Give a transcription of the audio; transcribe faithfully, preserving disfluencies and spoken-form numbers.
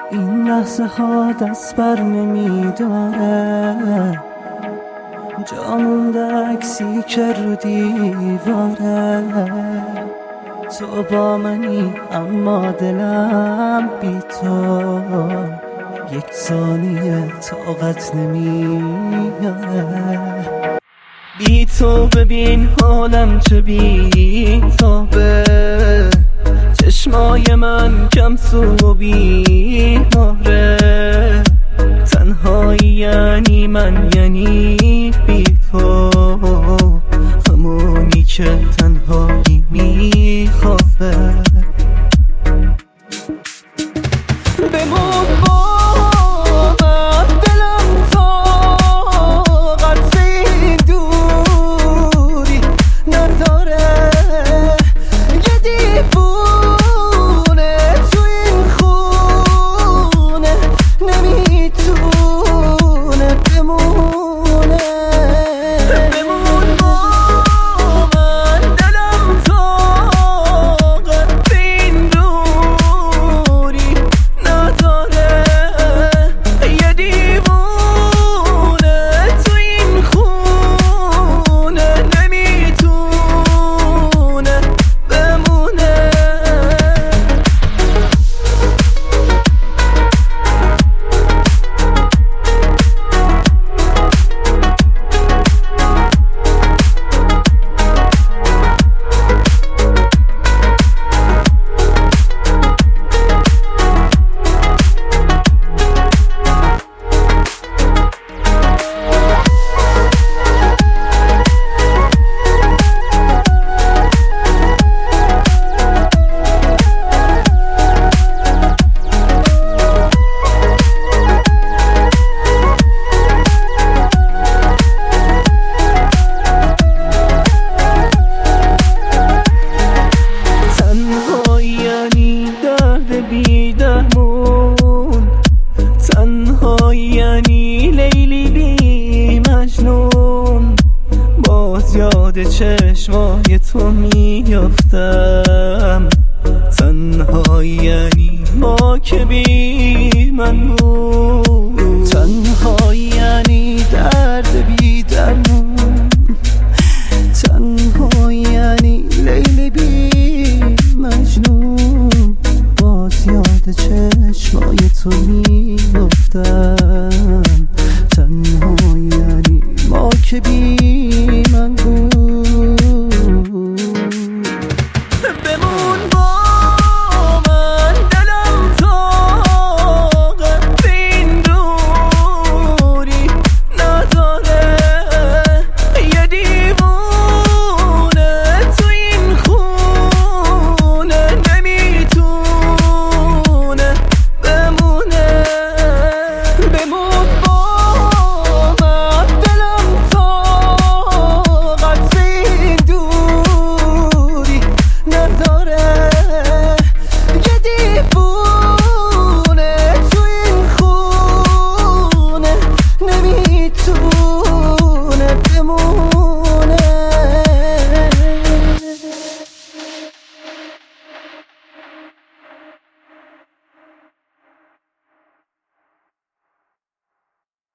این لحظه ها دست بر نمیداره، جا مونده عکسی که رو دیواره. تو با منی اما دلم بی تو یک ثانیه طاقت نمیاره. بی تو ببین حالم چه بی تابه، چشمای من کم سو و بیماره. تنهایی یعنی من یعنی بی تو، همونی که تنهایی میخوابه. بمون با من دلم طاقت این دوری نداره. یه دیوونه تو این خونه نمیتونه بمونه. بمون با من دلم طاقت این دوری نداره. یه دیوونه تو این خونه نمیتونه بمونه. تنهایی یعنی لیلی بی مجنون، باز یاد چشمای تو میافتم.